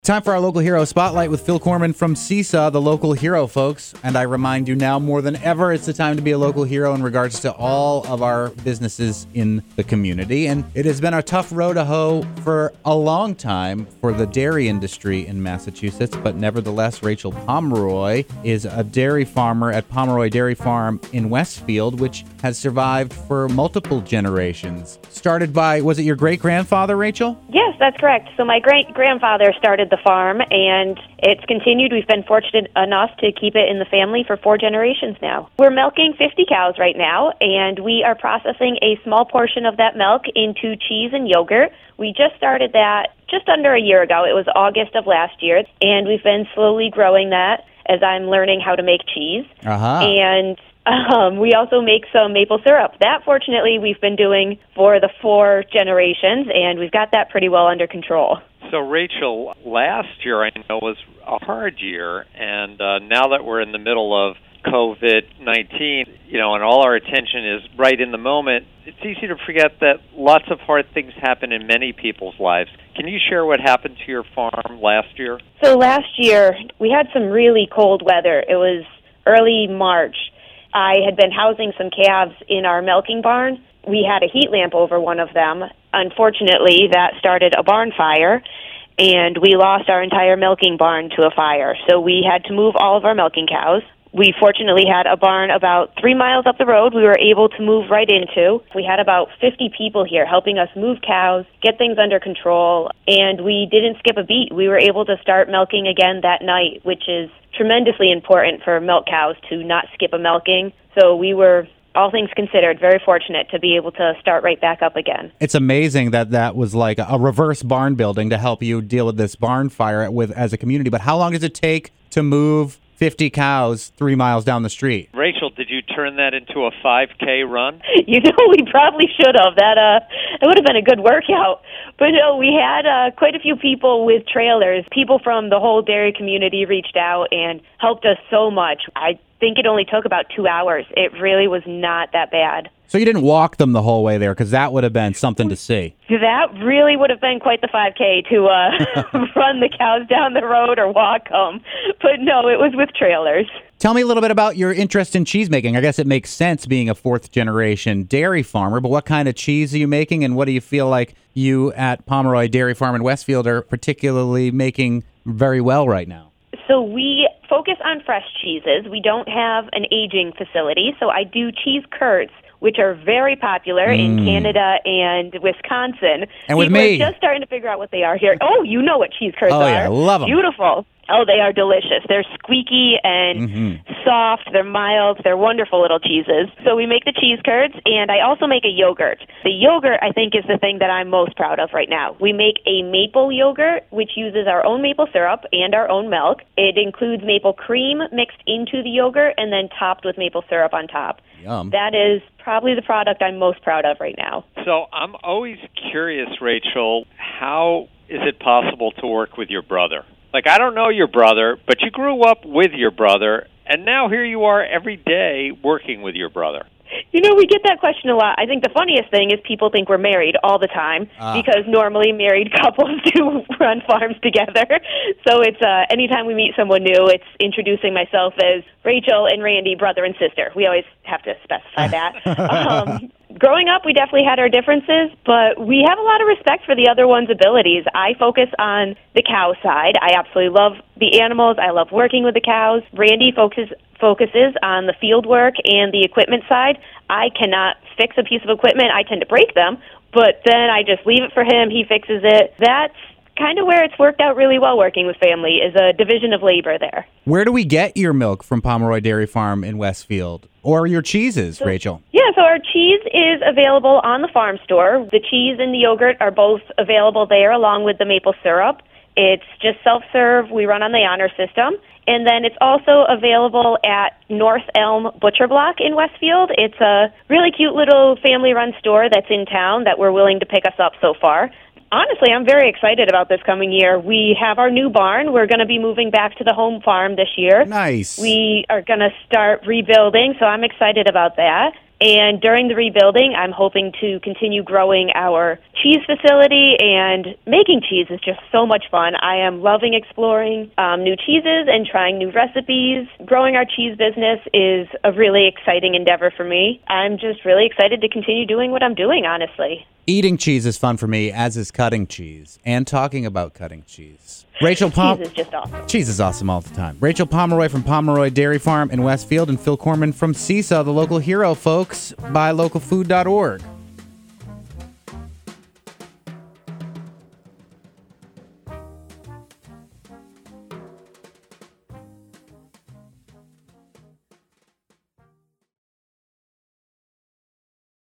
Time for our Local Hero Spotlight with Phil Corman from Seesaw, the local hero, folks. And I remind you now more than ever, it's the time to be a local hero in regards to all of our businesses in the community. And it has been a tough road to hoe for a long time for the dairy industry in Massachusetts. But nevertheless, Rachel Pomeroy is a dairy farmer at Pomeroy Dairy Farm in Westfield, which has survived for multiple generations. Started by, was it your great-grandfather, Rachel? Yes, that's correct. So my great-grandfather started the farm, and it's continued. We've been fortunate enough to keep it in the family for 4 generations now. We're milking 50 cows right now, and we are processing a small portion of that milk into cheese and yogurt. We just started that just under a year ago. It was August of last year, and we've been slowly growing that as I'm learning how to make cheese. And we also make some maple syrup. That, fortunately, we've been doing for the 4 generations, and we've got that pretty well under control. So, Rachel, last year I know was a hard year, and now that we're in the middle of COVID-19, and all our attention is right in the moment, it's easy to forget that lots of hard things happen in many people's lives. Can you share what happened to your farm last year? So last year, we had some really cold weather. It was early March. I had been housing some calves in our milking barn. We had a heat lamp over one of them. Unfortunately, that started a barn fire, and we lost our entire milking barn to a fire. So we had to move all of our milking cows. We fortunately had a barn about 3 miles up the road we were able to move right into. We had about 50 people here helping us move cows, get things under control, and we didn't skip a beat. We were able to start milking again that night, which is tremendously important for milk cows to not skip a milking. So we were, all things considered, very fortunate to be able to start right back up again. It's amazing that was like a reverse barn building to help you deal with this barn fire as a community. But how long does it take to move 50 cows 3 miles down the street? Rachel, did you turn that into a 5K run? We probably should have. It would have been a good workout. But no, we had quite a few people with trailers. People from the whole dairy community reached out and helped us so much. I think it only took about 2 hours. It really was not that bad. So you didn't walk them the whole way there, because that would have been something to see. That really would have been quite the 5K to run the cows down the road or walk them. But no, it was with trailers. Tell me a little bit about your interest in cheese making. I guess it makes sense being a 4th-generation dairy farmer, but what kind of cheese are you making, and what do you feel like you at Pomeroy Dairy Farm in Westfield are particularly making very well right now? So we focus on fresh cheeses. We don't have an aging facility, so I do cheese curds, which are very popular in Canada and Wisconsin. And with People me. are just starting to figure out what they are here. Oh, you know what cheese curds are. Oh, yeah, I love them. Beautiful. Oh, they are delicious. They're squeaky and soft. They're mild. They're wonderful little cheeses. So we make the cheese curds, and I also make a yogurt. The yogurt, I think, is the thing that I'm most proud of right now. We make a maple yogurt, which uses our own maple syrup and our own milk. It includes maple cream mixed into the yogurt and then topped with maple syrup on top. Yum. That is probably the product I'm most proud of right now. So I'm always curious, Rachel, how is it possible to work with your brother? Like, I don't know your brother, but you grew up with your brother, and now here you are every day working with your brother. We get that question a lot. I think the funniest thing is people think we're married all the time because normally married couples do run farms together. So it's anytime we meet someone new, it's introducing myself as Rachel and Randy, brother and sister. We always have to specify that. Growing up, we definitely had our differences, but we have a lot of respect for the other one's abilities. I focus on the cow side. I absolutely love the animals. I love working with the cows. Randy focuses on the field work and the equipment side. I cannot fix a piece of equipment. I tend to break them, but then I just leave it for him. He fixes it. That's kind of where it's worked out really well working with family, is a division of labor there. Where do we get your milk from Pomeroy Dairy Farm in Westfield? Or your cheeses, Rachel? Yeah, so our cheese is available on the farm store. The cheese and the yogurt are both available there along with the maple syrup. It's just self-serve. We run on the honor system. And then it's also available at North Elm Butcher Block in Westfield. It's a really cute little family-run store that's in town that we're willing to pick us up so far. Honestly, I'm very excited about this coming year. We have our new barn. We're going to be moving back to the home farm this year. Nice. We are going to start rebuilding, so I'm excited about that. And during the rebuilding, I'm hoping to continue growing our cheese facility, and making cheese is just so much fun. I am loving exploring new cheeses and trying new recipes. Growing our cheese business is a really exciting endeavor for me. I'm just really excited to continue doing what I'm doing, honestly. Eating cheese is fun for me, as is cutting cheese and talking about cutting cheese. Rachel Cheese is just awesome. Cheese is awesome all the time. Rachel Pomeroy from Pomeroy Dairy Farm in Westfield, and Phil Corman from Seesaw, the local hero, folks. Buy localfood.org.